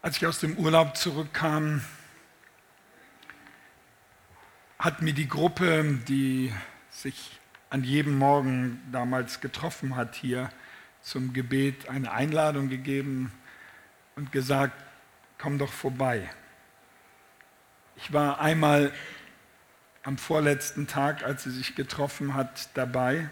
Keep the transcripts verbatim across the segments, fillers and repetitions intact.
Als ich aus dem Urlaub zurückkam, hat mir die Gruppe, die sich an jedem Morgen damals getroffen hat hier zum Gebet, eine Einladung gegeben und gesagt, komm doch vorbei. Ich war einmal am vorletzten Tag, als sie sich getroffen hat, dabei.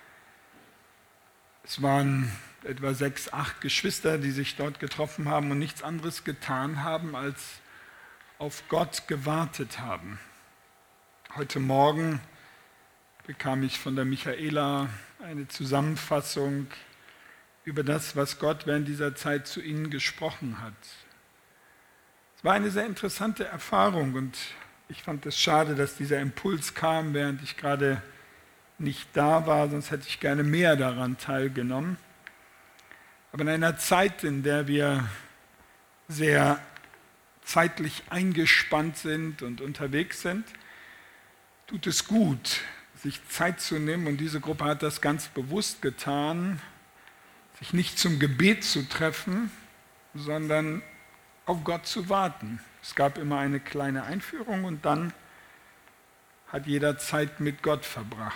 Es waren etwa sechs, acht Geschwister, die sich dort getroffen haben und nichts anderes getan haben, als auf Gott gewartet haben. Heute Morgen bekam ich von der Michaela eine Zusammenfassung über das, was Gott während dieser Zeit zu ihnen gesprochen hat. Es war eine sehr interessante Erfahrung und ich fand es schade, dass dieser Impuls kam, während ich gerade nicht da war, sonst hätte ich gerne mehr daran teilgenommen. Aber in einer Zeit, in der wir sehr zeitlich eingespannt sind und unterwegs sind, tut es gut, sich Zeit zu nehmen, und diese Gruppe hat das ganz bewusst getan, sich nicht zum Gebet zu treffen, sondern auf Gott zu warten. Es gab immer eine kleine Einführung und dann hat jeder Zeit mit Gott verbracht.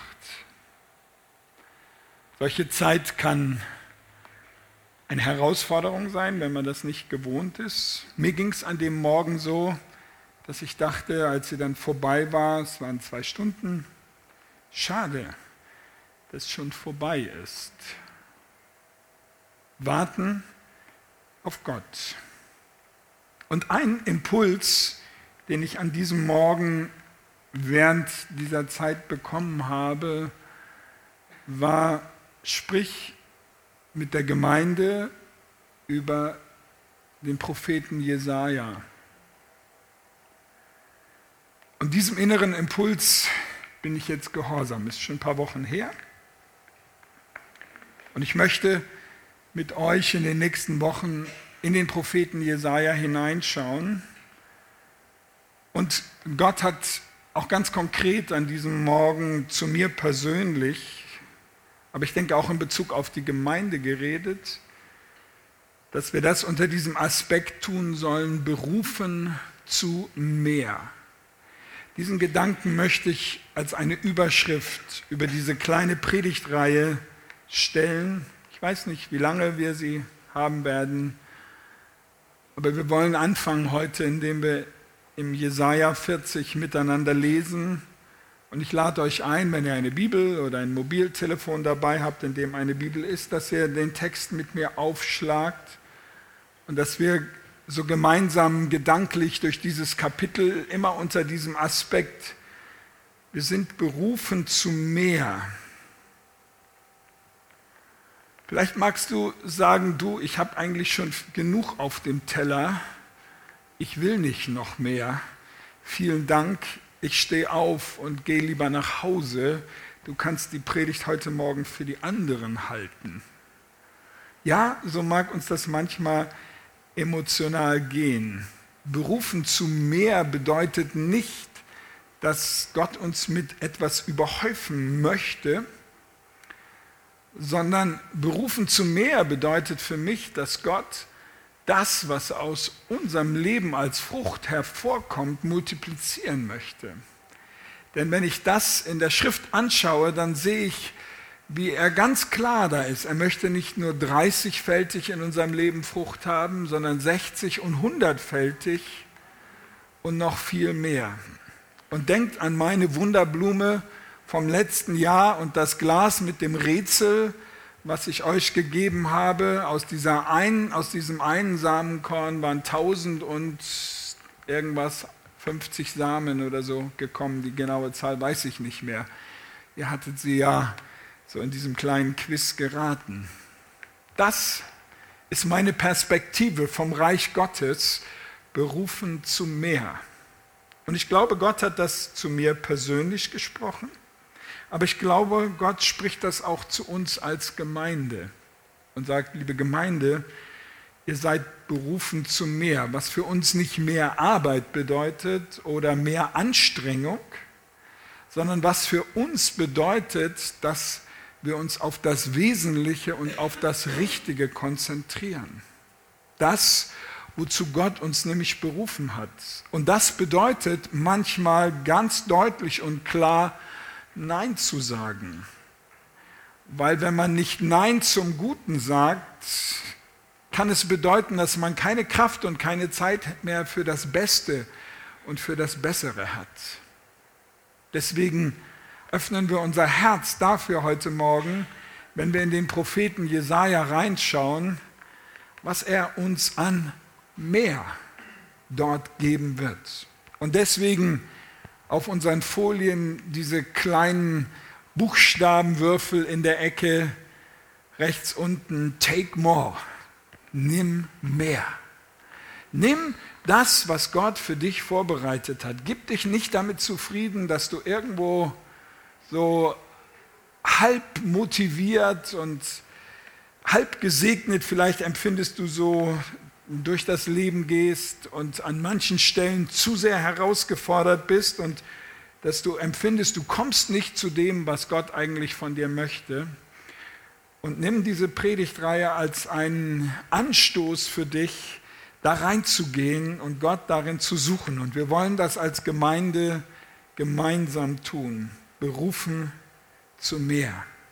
Solche Zeit kann eine Herausforderung sein, wenn man das nicht gewohnt ist. Mir ging es an dem Morgen so, dass ich dachte, als sie dann vorbei war, es waren zwei Stunden, schade, dass es schon vorbei ist. Warten auf Gott. Und ein Impuls, den ich an diesem Morgen während dieser Zeit bekommen habe, war, sprich mit der Gemeinde über den Propheten Jesaja. Und diesem inneren Impuls bin ich jetzt gehorsam. Ist schon ein paar Wochen her. Und ich möchte mit euch in den nächsten Wochen in den Propheten Jesaja hineinschauen. Und Gott hat auch ganz konkret an diesem Morgen zu mir persönlich, aber ich denke auch in Bezug auf die Gemeinde geredet, dass wir das unter diesem Aspekt tun sollen, berufen zu mehr. Diesen Gedanken möchte ich als eine Überschrift über diese kleine Predigtreihe stellen. Ich weiß nicht, wie lange wir sie haben werden, aber wir wollen anfangen heute, indem wir im Jesaja vierzig miteinander lesen. Und ich lade euch ein, wenn ihr eine Bibel oder ein Mobiltelefon dabei habt, in dem eine Bibel ist, dass ihr den Text mit mir aufschlagt und dass wir so gemeinsam gedanklich durch dieses Kapitel immer unter diesem Aspekt, wir sind berufen zu mehr. Vielleicht magst du sagen, du, ich habe eigentlich schon genug auf dem Teller, ich will nicht noch mehr. Vielen Dank. Ich stehe auf und gehe lieber nach Hause. Du kannst die Predigt heute Morgen für die anderen halten. Ja, so mag uns das manchmal emotional gehen. Berufen zu mehr bedeutet nicht, dass Gott uns mit etwas überhäufen möchte, sondern berufen zu mehr bedeutet für mich, dass Gott das, was aus unserem Leben als Frucht hervorkommt, multiplizieren möchte. Denn wenn ich das in der Schrift anschaue, dann sehe ich, wie er ganz klar da ist. Er möchte nicht nur dreißigfältig in unserem Leben Frucht haben, sondern sechzig- und hundertfältig und noch viel mehr. Und denkt an meine Wunderblume vom letzten Jahr und das Glas mit dem Rätsel, was ich euch gegeben habe. Aus, dieser einen, aus diesem einen Samenkorn waren tausend und irgendwas, fünfzig Samen oder so gekommen. Die genaue Zahl weiß ich nicht mehr. Ihr hattet sie ja so in diesem kleinen Quiz geraten. Das ist meine Perspektive vom Reich Gottes, berufen zu mehr. Und ich glaube, Gott hat das zu mir persönlich gesprochen. Aber ich glaube, Gott spricht das auch zu uns als Gemeinde und sagt, liebe Gemeinde, ihr seid berufen zu mehr, was für uns nicht mehr Arbeit bedeutet oder mehr Anstrengung, sondern was für uns bedeutet, dass wir uns auf das Wesentliche und auf das Richtige konzentrieren. Das, wozu Gott uns nämlich berufen hat. Und das bedeutet manchmal ganz deutlich und klar, Nein zu sagen. Weil wenn man nicht Nein zum Guten sagt, kann es bedeuten, dass man keine Kraft und keine Zeit mehr für das Beste und für das Bessere hat. Deswegen öffnen wir unser Herz dafür heute Morgen, wenn wir in den Propheten Jesaja reinschauen, was er uns an mehr dort geben wird. Und deswegen auf unseren Folien diese kleinen Buchstabenwürfel in der Ecke rechts unten, take more, nimm mehr. Nimm das, was Gott für dich vorbereitet hat. Gib dich nicht damit zufrieden, dass du irgendwo so halb motiviert und halb gesegnet, vielleicht empfindest du so, durch das Leben gehst und an manchen Stellen zu sehr herausgefordert bist und dass du empfindest, du kommst nicht zu dem, was Gott eigentlich von dir möchte. Und nimm diese Predigtreihe als einen Anstoß für dich, da reinzugehen und Gott darin zu suchen. Und wir wollen das als Gemeinde gemeinsam tun, berufen zu mehr.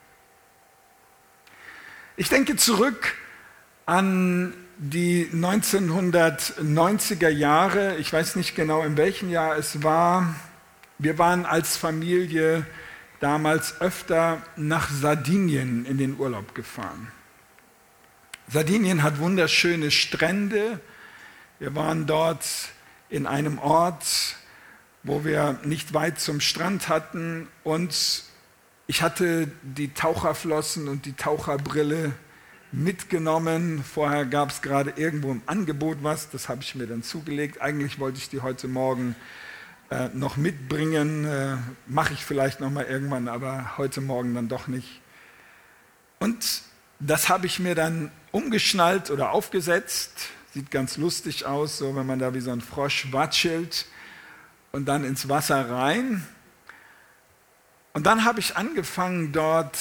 Ich denke zurück an die neunzehnhundertneunziger Jahre, ich weiß nicht genau, in welchem Jahr es war. Wir waren als Familie damals öfter nach Sardinien in den Urlaub gefahren. Sardinien hat wunderschöne Strände. Wir waren dort in einem Ort, wo wir nicht weit zum Strand hatten und ich hatte die Taucherflossen und die Taucherbrille mitgenommen. Vorher gab es gerade irgendwo im Angebot was, das habe ich mir dann zugelegt. Eigentlich wollte ich die heute Morgen äh, noch mitbringen, äh, mache ich vielleicht noch mal irgendwann, aber heute Morgen dann doch nicht. Und das habe ich mir dann umgeschnallt oder aufgesetzt. Sieht ganz lustig aus, so wenn man da wie so ein Frosch watschelt und dann ins Wasser rein. Und dann habe ich angefangen, dort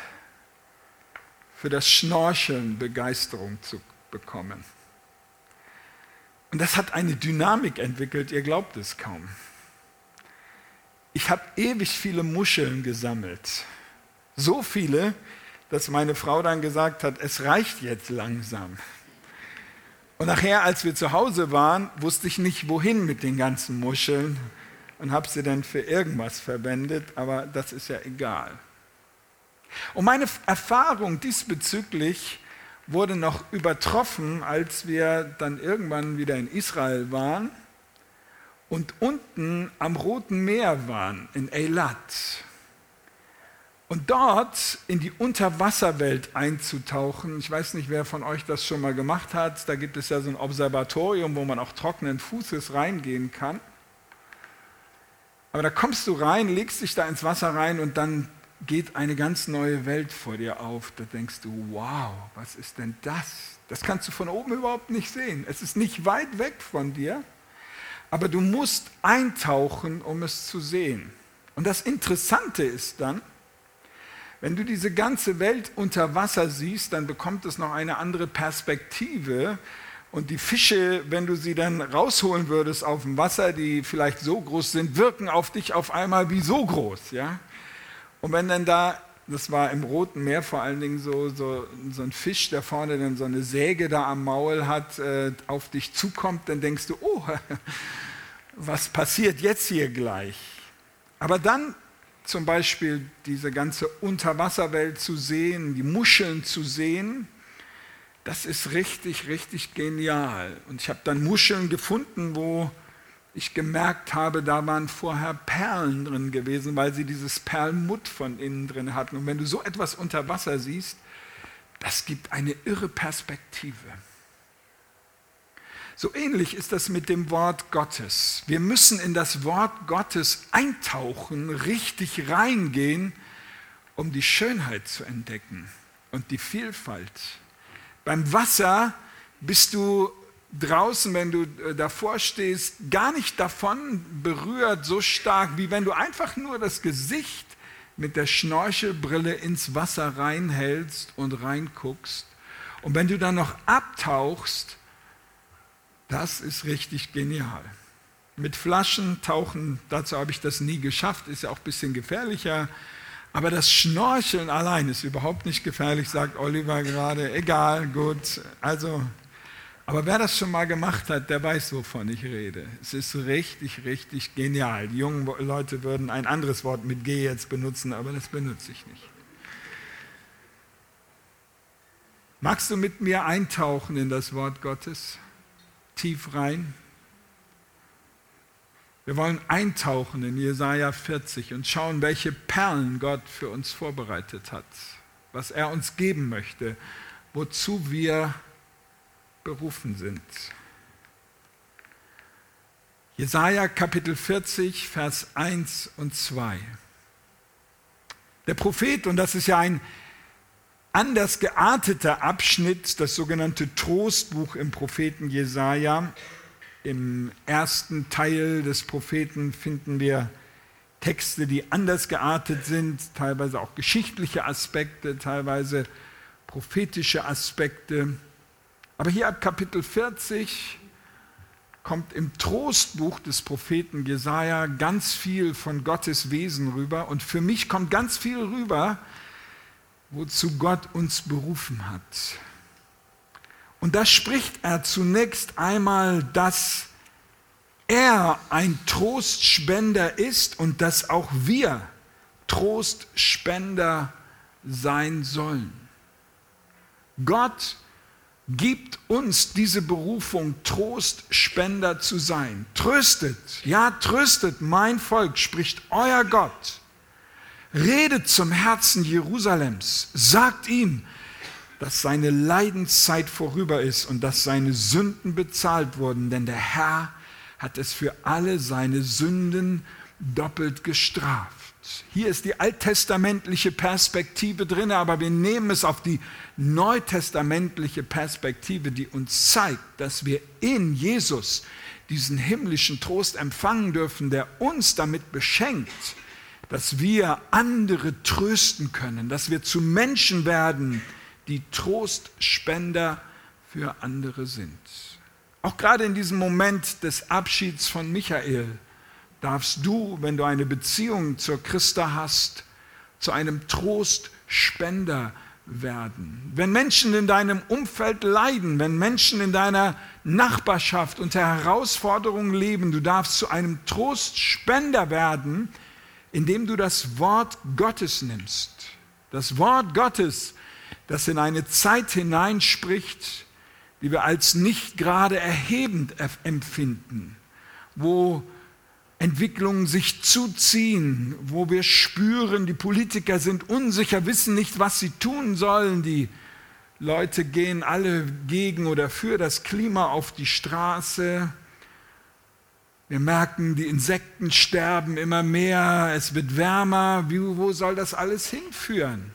für das Schnorcheln Begeisterung zu bekommen. Und das hat eine Dynamik entwickelt, ihr glaubt es kaum. Ich habe ewig viele Muscheln gesammelt. So viele, dass meine Frau dann gesagt hat, es reicht jetzt langsam. Und nachher, als wir zu Hause waren, wusste ich nicht, wohin mit den ganzen Muscheln und habe sie dann für irgendwas verwendet, aber das ist ja egal. Und meine Erfahrung diesbezüglich wurde noch übertroffen, als wir dann irgendwann wieder in Israel waren und unten am Roten Meer waren, in Eilat. Und dort in die Unterwasserwelt einzutauchen, ich weiß nicht, wer von euch das schon mal gemacht hat, da gibt es ja so ein Observatorium, wo man auch trockenen Fußes reingehen kann. Aber da kommst du rein, legst dich da ins Wasser rein und dann geht eine ganz neue Welt vor dir auf. Da denkst du, wow, was ist denn das? Das kannst du von oben überhaupt nicht sehen. Es ist nicht weit weg von dir, aber du musst eintauchen, um es zu sehen. Und das Interessante ist dann, wenn du diese ganze Welt unter Wasser siehst, dann bekommt es noch eine andere Perspektive. Und die Fische, wenn du sie dann rausholen würdest auf dem Wasser, die vielleicht so groß sind, wirken auf dich auf einmal wie so groß. Ja? Und wenn dann da, das war im Roten Meer vor allen Dingen so, so, so ein Fisch, der vorne dann so eine Säge da am Maul hat, äh, auf dich zukommt, dann denkst du, oh, was passiert jetzt hier gleich? Aber dann zum Beispiel diese ganze Unterwasserwelt zu sehen, die Muscheln zu sehen, das ist richtig, richtig genial. Und ich habe dann Muscheln gefunden, wo ich gemerkt habe, da waren vorher Perlen drin gewesen, weil sie dieses Perlmutt von innen drin hatten. Und wenn du so etwas unter Wasser siehst, das gibt eine irre Perspektive. So ähnlich ist das mit dem Wort Gottes. Wir müssen in das Wort Gottes eintauchen, richtig reingehen, um die Schönheit zu entdecken und die Vielfalt. Beim Wasser bist du draußen, wenn du davor stehst, gar nicht davon berührt so stark, wie wenn du einfach nur das Gesicht mit der Schnorchelbrille ins Wasser reinhältst und reinguckst. Und wenn du dann noch abtauchst, Das ist richtig genial. Mit Flaschen tauchen, dazu habe ich das nie geschafft, ist ja auch ein bisschen gefährlicher. Aber das Schnorcheln allein ist überhaupt nicht gefährlich, sagt Oliver gerade. Egal, gut. Also, aber wer das schon mal gemacht hat, der weiß, wovon ich rede. Es ist richtig, richtig genial. Die jungen Leute würden ein anderes Wort mit G jetzt benutzen, aber das benutze ich nicht. Magst du mit mir eintauchen in das Wort Gottes? Tief rein? Wir wollen eintauchen in Jesaja vierzig und schauen, welche Perlen Gott für uns vorbereitet hat, was er uns geben möchte, wozu wir berufen sind. Jesaja Kapitel vierzig, Vers eins und zwei. Der Prophet, und das ist ja ein anders gearteter Abschnitt, das sogenannte Trostbuch im Propheten Jesaja. Im ersten Teil des Propheten finden wir Texte, die anders geartet sind, teilweise auch geschichtliche Aspekte, teilweise prophetische Aspekte. Aber hier ab Kapitel vierzig kommt im Trostbuch des Propheten Jesaja ganz viel von Gottes Wesen rüber. Und für mich kommt ganz viel rüber, wozu Gott uns berufen hat. Und da spricht er zunächst einmal, dass er ein Trostspender ist und dass auch wir Trostspender sein sollen. Gott gibt uns diese Berufung, Trostspender zu sein. Tröstet, ja tröstet mein Volk, spricht euer Gott. Redet zum Herzen Jerusalems, sagt ihm, dass seine Leidenszeit vorüber ist und dass seine Sünden bezahlt wurden, denn der Herr hat es für alle seine Sünden doppelt gestraft. Hier ist die alttestamentliche Perspektive drin, aber wir nehmen es auf die neutestamentliche Perspektive, die uns zeigt, dass wir in Jesus diesen himmlischen Trost empfangen dürfen, der uns damit beschenkt, dass wir andere trösten können, dass wir zu Menschen werden, die Trostspender für andere sind. Auch gerade in diesem Moment des Abschieds von Michael darfst du, wenn du eine Beziehung zur Christa hast, zu einem Trostspender werden. Wenn Menschen in deinem Umfeld leiden, wenn Menschen in deiner Nachbarschaft unter Herausforderungen leben, du darfst zu einem Trostspender werden, indem du das Wort Gottes nimmst. Das Wort Gottes, das in eine Zeit hineinspricht, die wir als nicht gerade erhebend empfinden, wo Entwicklungen sich zuziehen, wo wir spüren, die Politiker sind unsicher, wissen nicht, was sie tun sollen, die Leute gehen alle gegen oder für das Klima auf die Straße. Wir merken, die Insekten sterben immer mehr, es wird wärmer. Wie, wo soll das alles hinführen?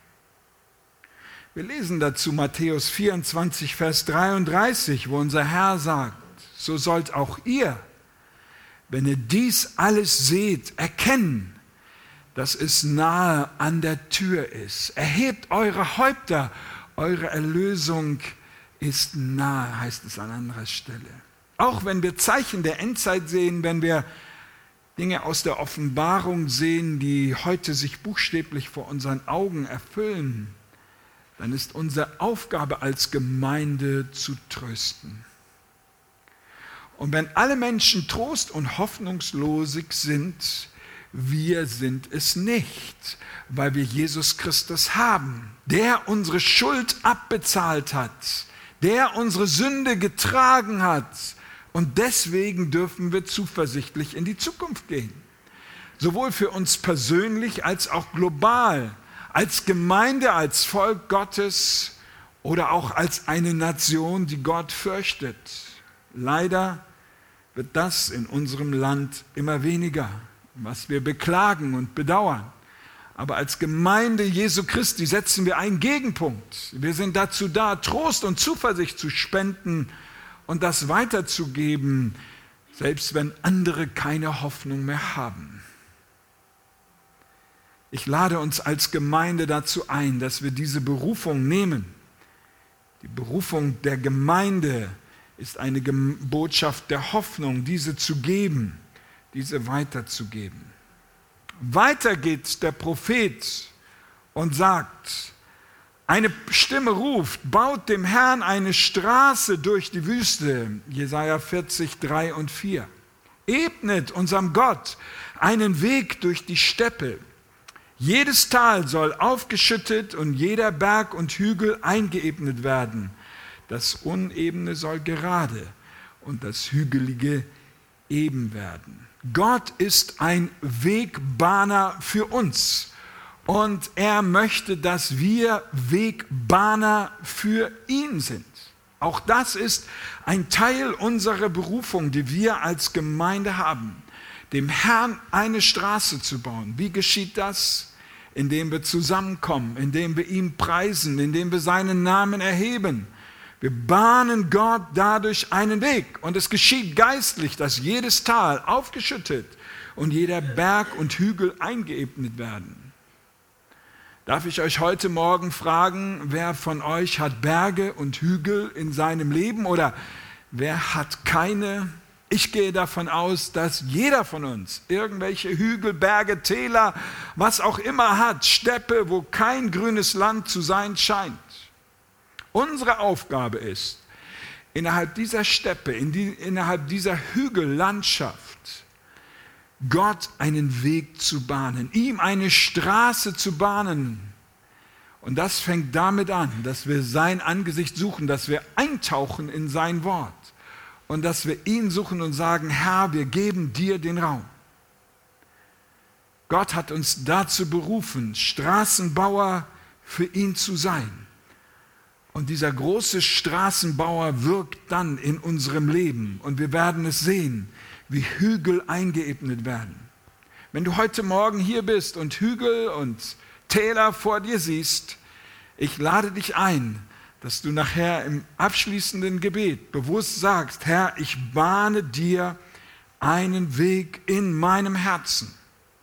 Wir lesen dazu Matthäus vierundzwanzig, Vers dreiunddreißig, wo unser Herr sagt, so sollt auch ihr, wenn ihr dies alles seht, erkennen, dass es nahe an der Tür ist. Erhebt eure Häupter, eure Erlösung ist nahe, heißt es an anderer Stelle. Auch wenn wir Zeichen der Endzeit sehen, wenn wir Dinge aus der Offenbarung sehen, die heute sich buchstäblich vor unseren Augen erfüllen, dann ist unsere Aufgabe als Gemeinde zu trösten. Und wenn alle Menschen trost- und hoffnungslosig sind, wir sind es nicht, weil wir Jesus Christus haben, der unsere Schuld abbezahlt hat, der unsere Sünde getragen hat. Und deswegen dürfen wir zuversichtlich in die Zukunft gehen. Sowohl für uns persönlich als auch global, als Gemeinde, als Volk Gottes oder auch als eine Nation, die Gott fürchtet. Leider wird das in unserem Land immer weniger, was wir beklagen und bedauern. Aber als Gemeinde Jesu Christi setzen wir einen Gegenpunkt. Wir sind dazu da, Trost und Zuversicht zu spenden und das weiterzugeben, selbst wenn andere keine Hoffnung mehr haben. Ich lade uns als Gemeinde dazu ein, dass wir diese Berufung nehmen, die Berufung der Gemeinde, ist eine Botschaft der Hoffnung, diese zu geben, diese weiterzugeben. Weiter geht der Prophet und sagt, eine Stimme ruft, baut dem Herrn eine Straße durch die Wüste, Jesaja vierzig, drei und vier. Ebnet unserem Gott einen Weg durch die Steppe. Jedes Tal soll aufgeschüttet und jeder Berg und Hügel eingeebnet werden. Das Unebene soll gerade und das Hügelige eben werden. Gott ist ein Wegbahner für uns und er möchte, dass wir Wegbahner für ihn sind. Auch das ist ein Teil unserer Berufung, die wir als Gemeinde haben, dem Herrn eine Straße zu bauen. Wie geschieht das? Indem wir zusammenkommen, indem wir ihn preisen, indem wir seinen Namen erheben. Wir bahnen Gott dadurch einen Weg und es geschieht geistlich, dass jedes Tal aufgeschüttet und jeder Berg und Hügel eingeebnet werden. Darf ich euch heute Morgen fragen, wer von euch hat Berge und Hügel in seinem Leben oder wer hat keine? Ich gehe davon aus, dass jeder von uns irgendwelche Hügel, Berge, Täler, was auch immer hat, Steppe, wo kein grünes Land zu sein scheint. Unsere Aufgabe ist, innerhalb dieser Steppe, in die, innerhalb dieser Hügellandschaft, Gott einen Weg zu bahnen, ihm eine Straße zu bahnen. Und das fängt damit an, dass wir sein Angesicht suchen, dass wir eintauchen in sein Wort und dass wir ihn suchen und sagen, Herr, wir geben dir den Raum. Gott hat uns dazu berufen, Straßenbauer für ihn zu sein. Und dieser große Straßenbauer wirkt dann in unserem Leben. Und wir werden es sehen, wie Hügel eingeebnet werden. Wenn du heute Morgen hier bist und Hügel und Täler vor dir siehst, ich lade dich ein, dass du nachher im abschließenden Gebet bewusst sagst, Herr, ich bahne dir einen Weg in meinem Herzen.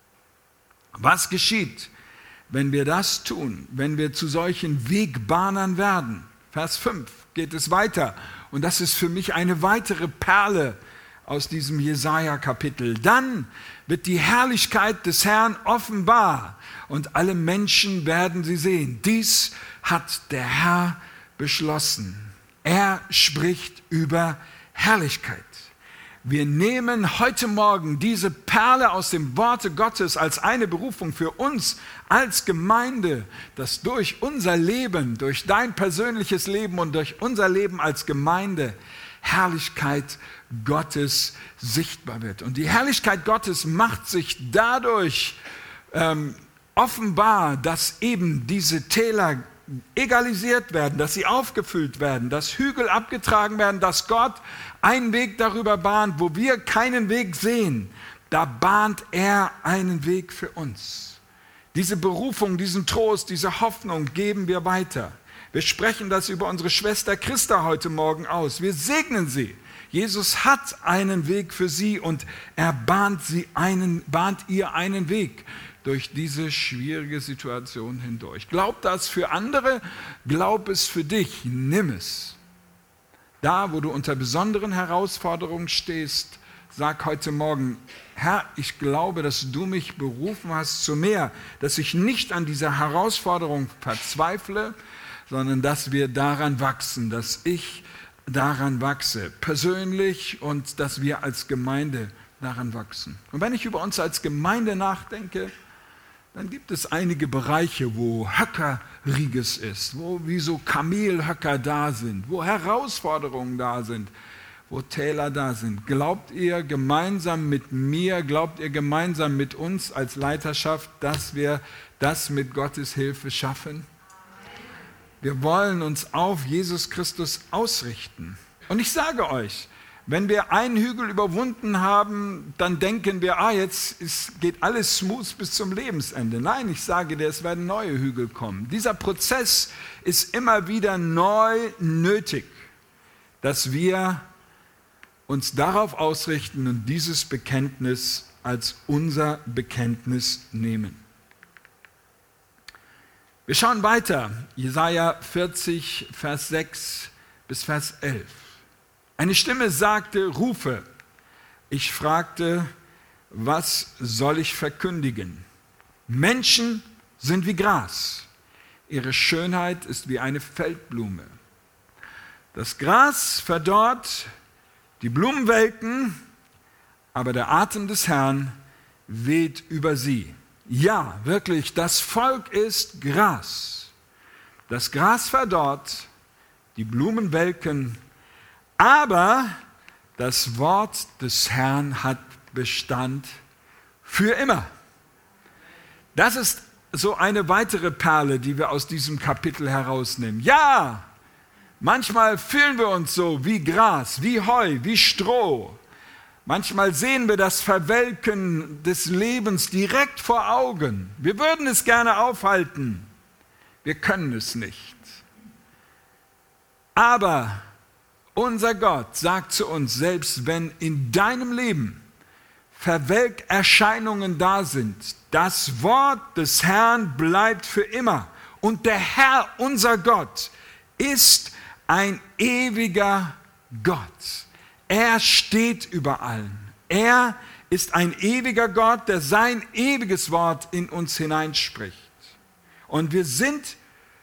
Was geschieht, wenn wir das tun, wenn wir zu solchen Wegbahnern werden? Vers fünf geht es weiter. Und das ist für mich eine weitere Perle aus diesem Jesaja-Kapitel. Dann wird die Herrlichkeit des Herrn offenbar und alle Menschen werden sie sehen. Dies hat der Herr beschlossen. Er spricht über Herrlichkeit. Wir nehmen heute Morgen diese Perle aus dem Worte Gottes als eine Berufung für uns als Gemeinde, dass durch unser Leben, durch dein persönliches Leben und durch unser Leben als Gemeinde Herrlichkeit Gottes sichtbar wird. Und die Herrlichkeit Gottes macht sich dadurch ähm, offenbar, dass eben diese Täler egalisiert werden, dass sie aufgefüllt werden, dass Hügel abgetragen werden, dass Gott einen Weg darüber bahnt, wo wir keinen Weg sehen. Da bahnt er einen Weg für uns. Diese Berufung, diesen Trost, diese Hoffnung geben wir weiter. Wir sprechen das über unsere Schwester Christa heute Morgen aus. Wir segnen sie. Jesus hat einen Weg für sie und er bahnt, sie einen, bahnt ihr einen Weg durch diese schwierige Situation hindurch. Glaub das für andere, glaub es für dich, nimm es. Da, wo du unter besonderen Herausforderungen stehst, sag heute Morgen, Herr, ich glaube, dass du mich berufen hast zu mehr, dass ich nicht an dieser Herausforderung verzweifle, sondern dass wir daran wachsen, dass ich daran wachse, persönlich und dass wir als Gemeinde daran wachsen. Und wenn ich über uns als Gemeinde nachdenke, dann gibt es einige Bereiche, wo Höckerriges ist, wo wie so Kamelhöcker da sind, wo Herausforderungen da sind, wo Täler da sind. Glaubt ihr gemeinsam mit mir, glaubt ihr gemeinsam mit uns als Leiterschaft, dass wir das mit Gottes Hilfe schaffen? Wir wollen uns auf Jesus Christus ausrichten. Und ich sage euch, wenn wir einen Hügel überwunden haben, dann denken wir, ah, jetzt ist, geht alles smooth bis zum Lebensende. Nein, ich sage dir, es werden neue Hügel kommen. Dieser Prozess ist immer wieder neu nötig, dass wir uns darauf ausrichten und dieses Bekenntnis als unser Bekenntnis nehmen. Wir schauen weiter, Jesaja vierzig, Vers sechs bis Vers elf. Eine Stimme sagte, rufe. Ich fragte, was soll ich verkündigen? Menschen sind wie Gras. Ihre Schönheit ist wie eine Feldblume. Das Gras verdorrt, die Blumen welken, aber der Atem des Herrn weht über sie. Ja, wirklich, das Volk ist Gras. Das Gras verdorrt, die Blumen welken, aber das Wort des Herrn hat Bestand für immer. Das ist so eine weitere Perle, die wir aus diesem Kapitel herausnehmen. Ja, manchmal fühlen wir uns so wie Gras, wie Heu, wie Stroh. Manchmal sehen wir das Verwelken des Lebens direkt vor Augen. Wir würden es gerne aufhalten. Wir können es nicht. Aber unser Gott sagt zu uns, selbst wenn in deinem Leben Verwelkerscheinungen da sind, das Wort des Herrn bleibt für immer. Und der Herr, unser Gott, ist ein ewiger Gott. Er steht über allen. Er ist ein ewiger Gott, der sein ewiges Wort in uns hineinspricht. Und wir sind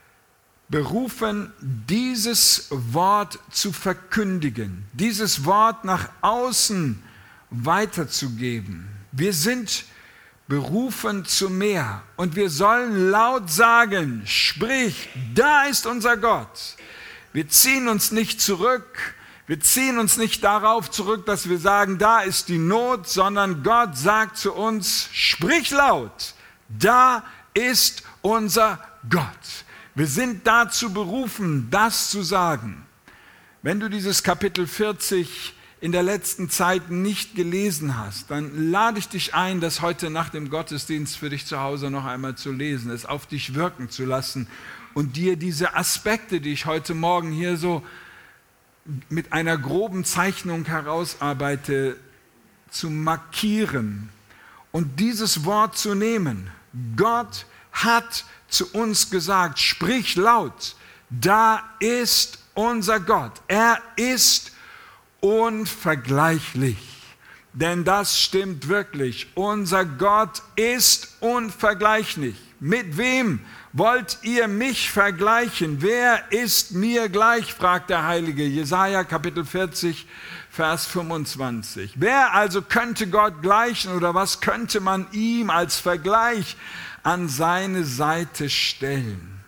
berufen, dieses Wort zu verkündigen, dieses Wort nach außen weiterzugeben. Wir sind berufen zu mehr und wir sollen laut sagen, sprich, da ist unser Gott. Wir ziehen uns nicht zurück, wir ziehen uns nicht darauf zurück, dass wir sagen, da ist die Not, sondern Gott sagt zu uns, sprich laut, da ist unser Gott. Wir sind dazu berufen, das zu sagen. Wenn du dieses Kapitel vierzig in der letzten Zeit nicht gelesen hast, dann lade ich dich ein, das heute nach dem Gottesdienst für dich zu Hause noch einmal zu lesen, es auf dich wirken zu lassen und dir diese Aspekte, die ich heute Morgen hier so mit einer groben Zeichnung herausarbeite, zu markieren und dieses Wort zu nehmen. Gott hat zu uns gesagt, sprich laut, da ist unser Gott. Er ist unvergleichlich. Denn das stimmt wirklich. Unser Gott ist unvergleichlich. Mit wem wollt ihr mich vergleichen? Wer ist mir gleich? fragt der Heilige. Jesaja Kapitel vierzig, Vers fünfundzwanzig. Wer also könnte Gott gleichen oder was könnte man ihm als Vergleich an seine Seite stellen?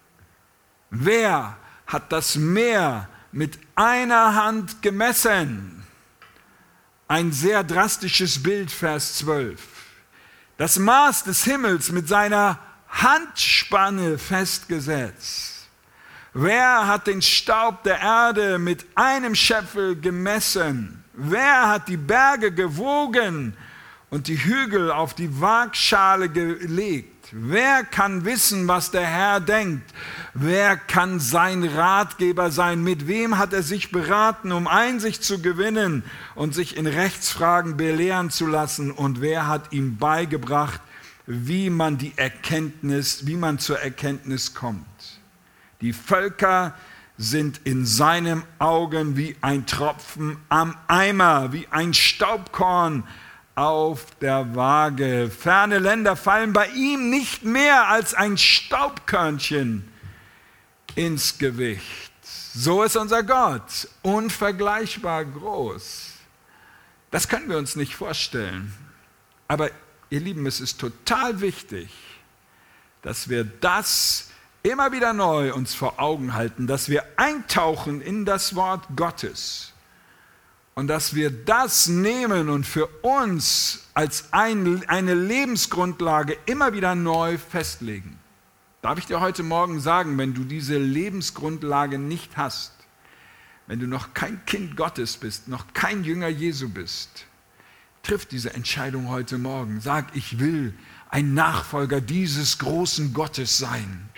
Wer hat das Meer mit einer Hand gemessen? Ein sehr drastisches Bild, Vers zwölf. Das Maß des Himmels mit seiner Handspanne festgesetzt. Wer hat den Staub der Erde mit einem Scheffel gemessen? Wer hat die Berge gewogen und die Hügel auf die Waagschale gelegt? Wer kann wissen, was der Herr denkt? Wer kann sein Ratgeber sein? Mit wem hat er sich beraten, um Einsicht zu gewinnen und sich in Rechtsfragen belehren zu lassen? Und wer hat ihm beigebracht, wie man die Erkenntnis, wie man zur Erkenntnis kommt? Die Völker sind in seinen Augen wie ein Tropfen am Eimer, wie ein Staubkorn auf der Waage. Ferne Länder fallen bei ihm nicht mehr als ein Staubkörnchen ins Gewicht. So ist unser Gott, unvergleichbar groß. Das können wir uns nicht vorstellen. Aber ihr Lieben, es ist total wichtig, dass wir das immer wieder neu uns vor Augen halten, dass wir eintauchen in das Wort Gottes. Und dass wir das nehmen und für uns als ein, eine Lebensgrundlage immer wieder neu festlegen. Darf ich dir heute Morgen sagen, wenn du diese Lebensgrundlage nicht hast, wenn du noch kein Kind Gottes bist, noch kein Jünger Jesu bist, triff diese Entscheidung heute Morgen. Sag, ich will ein Nachfolger dieses großen Gottes sein.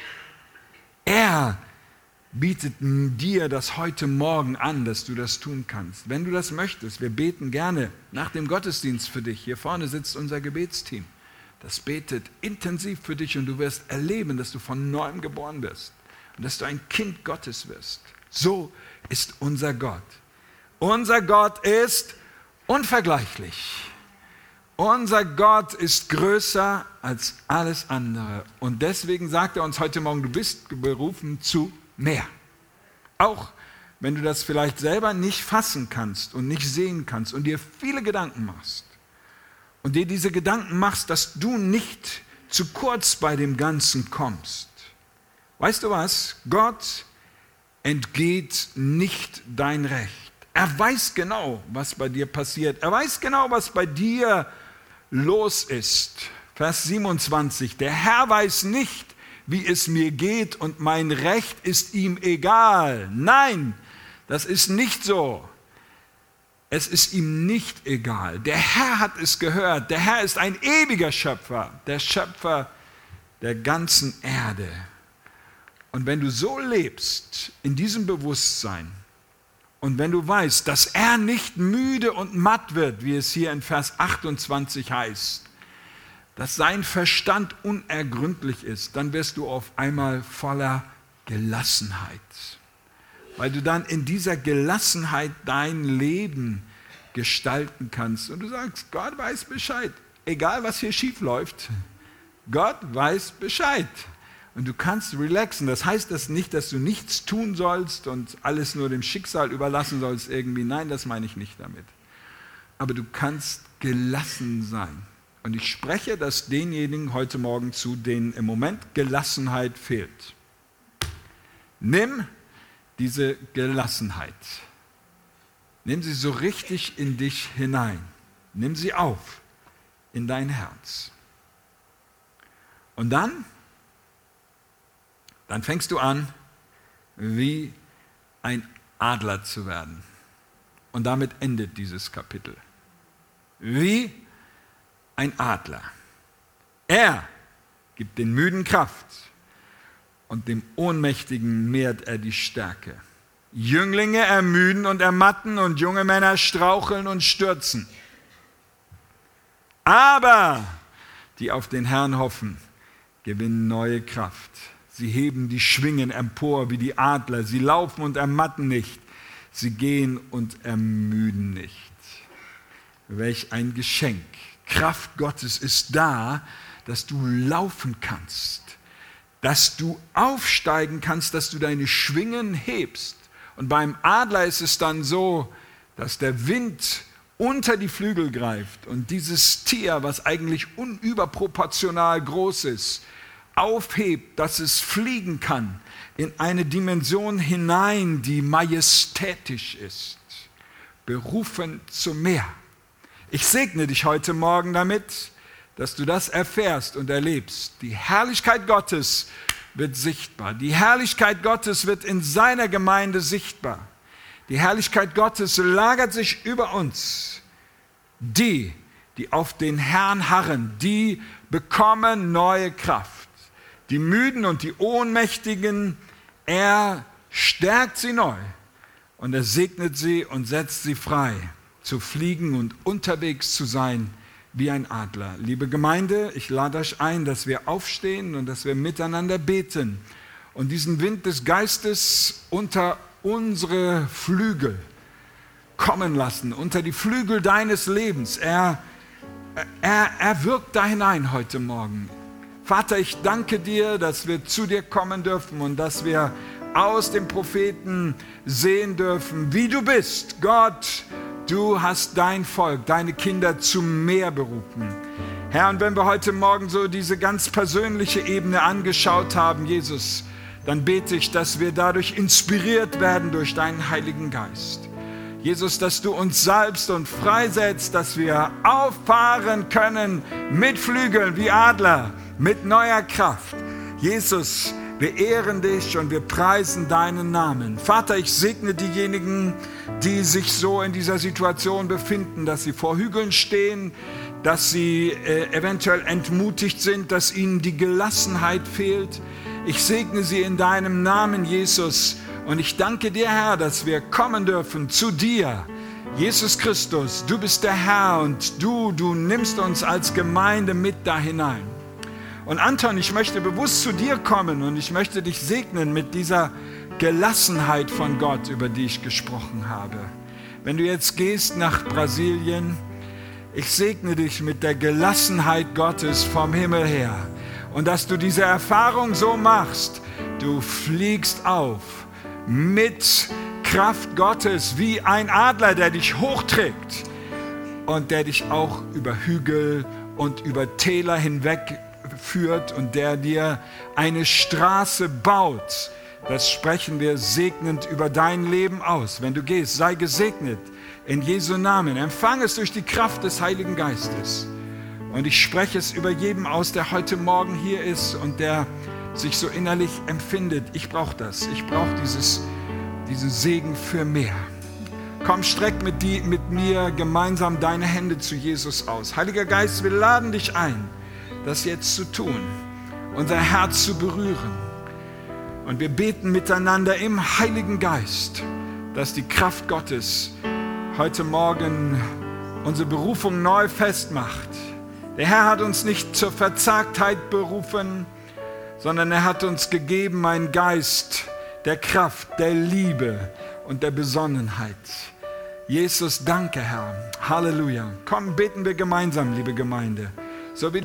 Er bietet dir das heute Morgen an, dass du das tun kannst. Wenn du das möchtest, wir beten gerne nach dem Gottesdienst für dich. Hier vorne sitzt unser Gebetsteam. Das betet intensiv für dich und du wirst erleben, dass du von neuem geboren wirst und dass du ein Kind Gottes wirst. So ist unser Gott. Unser Gott ist unvergleichlich. Unser Gott ist größer als alles andere. Und deswegen sagt er uns heute Morgen, du bist berufen zu mehr. Auch wenn du das vielleicht selber nicht fassen kannst und nicht sehen kannst und dir viele Gedanken machst. Und dir diese Gedanken machst, dass du nicht zu kurz bei dem Ganzen kommst. Weißt du was? Gott entgeht nicht dein Recht. Er weiß genau, was bei dir passiert. Er weiß genau, was bei dir los ist. Vers siebenundzwanzig. Der Herr weiß nicht, wie es mir geht und mein Recht ist ihm egal. Nein, das ist nicht so. Es ist ihm nicht egal. Der Herr hat es gehört. Der Herr ist ein ewiger Schöpfer, der Schöpfer der ganzen Erde. Und wenn du so lebst, in diesem Bewusstsein, und wenn du weißt, dass er nicht müde und matt wird, wie es hier in Vers achtundzwanzig heißt, dass sein Verstand unergründlich ist, dann wirst du auf einmal voller Gelassenheit. Weil du dann in dieser Gelassenheit dein Leben gestalten kannst. Und du sagst, Gott weiß Bescheid. Egal, was hier schief läuft, Gott weiß Bescheid. Und du kannst relaxen. Das heißt das nicht, dass du nichts tun sollst und alles nur dem Schicksal überlassen sollst irgendwie. Nein, das meine ich nicht damit. Aber du kannst gelassen sein. Und ich spreche das denjenigen heute Morgen zu, denen im Moment Gelassenheit fehlt. Nimm diese Gelassenheit. Nimm sie so richtig in dich hinein. Nimm sie auf in dein Herz. Und dann, dann fängst du an, wie ein Adler zu werden. Und damit endet dieses Kapitel. Wie ein Adler. Er gibt den Müden Kraft und dem Ohnmächtigen mehrt er die Stärke. Jünglinge ermüden und ermatten und junge Männer straucheln und stürzen. Aber die auf den Herrn hoffen, gewinnen neue Kraft. Sie heben die Schwingen empor wie die Adler. Sie laufen und ermatten nicht. Sie gehen und ermüden nicht. Welch ein Geschenk. Kraft Gottes ist da, dass du laufen kannst, dass du aufsteigen kannst, dass du deine Schwingen hebst. Und beim Adler ist es dann so, dass der Wind unter die Flügel greift und dieses Tier, was eigentlich unüberproportional groß ist, aufhebt, dass es fliegen kann in eine Dimension hinein, die majestätisch ist. Berufen zum Meer. Ich segne dich heute Morgen damit, dass du das erfährst und erlebst. Die Herrlichkeit Gottes wird sichtbar. Die Herrlichkeit Gottes wird in seiner Gemeinde sichtbar. Die Herrlichkeit Gottes lagert sich über uns. Die, die auf den Herrn harren, die bekommen neue Kraft. Die Müden und die Ohnmächtigen, er stärkt sie neu und er segnet sie und setzt sie frei, zu fliegen und unterwegs zu sein wie ein Adler. Liebe Gemeinde, ich lade euch ein, dass wir aufstehen und dass wir miteinander beten und diesen Wind des Geistes unter unsere Flügel kommen lassen, unter die Flügel deines Lebens. Er, er, er wirkt da hinein heute Morgen. Vater, ich danke dir, dass wir zu dir kommen dürfen und dass wir aus dem Propheten sehen dürfen, wie du bist. Gott, du hast dein Volk, deine Kinder zum Meer berufen. Herr, und wenn wir heute Morgen so diese ganz persönliche Ebene angeschaut haben, Jesus, dann bete ich, dass wir dadurch inspiriert werden durch deinen Heiligen Geist. Jesus, dass du uns salbst und freisetzt, dass wir auffahren können mit Flügeln wie Adler, mit neuer Kraft. Jesus, wir ehren dich und wir preisen deinen Namen. Vater, ich segne diejenigen, die sich so in dieser Situation befinden, dass sie vor Hügeln stehen, dass sie äh, eventuell entmutigt sind, dass ihnen die Gelassenheit fehlt. Ich segne sie in deinem Namen, Jesus. Und ich danke dir, Herr, dass wir kommen dürfen zu dir. Jesus Christus, du bist der Herr und du, du nimmst uns als Gemeinde mit da hinein. Und Anton, ich möchte bewusst zu dir kommen und ich möchte dich segnen mit dieser Gelassenheit von Gott, über die ich gesprochen habe. wenn du jetzt gehst nach Brasilien, ich segne dich mit der Gelassenheit Gottes vom Himmel her. Und dass du diese Erfahrung so machst, du fliegst auf mit Kraft Gottes wie ein Adler, der dich hochträgt und der dich auch über Hügel und über Täler hinweg führt und der dir eine Straße baut. Das sprechen wir segnend über dein Leben aus. Wenn du gehst, sei gesegnet in Jesu Namen. Empfang es durch die Kraft des Heiligen Geistes. Und ich spreche es über jeden aus, der heute Morgen hier ist und der sich so innerlich empfindet. Ich brauche das. Ich brauche dieses, diesen Segen für mehr. Komm, streck mit, die, mit mir gemeinsam deine Hände zu Jesus aus. Heiliger Geist, wir laden dich ein, das jetzt zu tun, unser Herz zu berühren. Und wir beten miteinander im Heiligen Geist, dass die Kraft Gottes heute Morgen unsere Berufung neu festmacht. Der Herr hat uns nicht zur Verzagtheit berufen, sondern er hat uns gegeben einen Geist der Kraft, der Liebe und der Besonnenheit. Jesus, danke, Herr. Halleluja. Komm, beten wir gemeinsam, liebe Gemeinde. So wie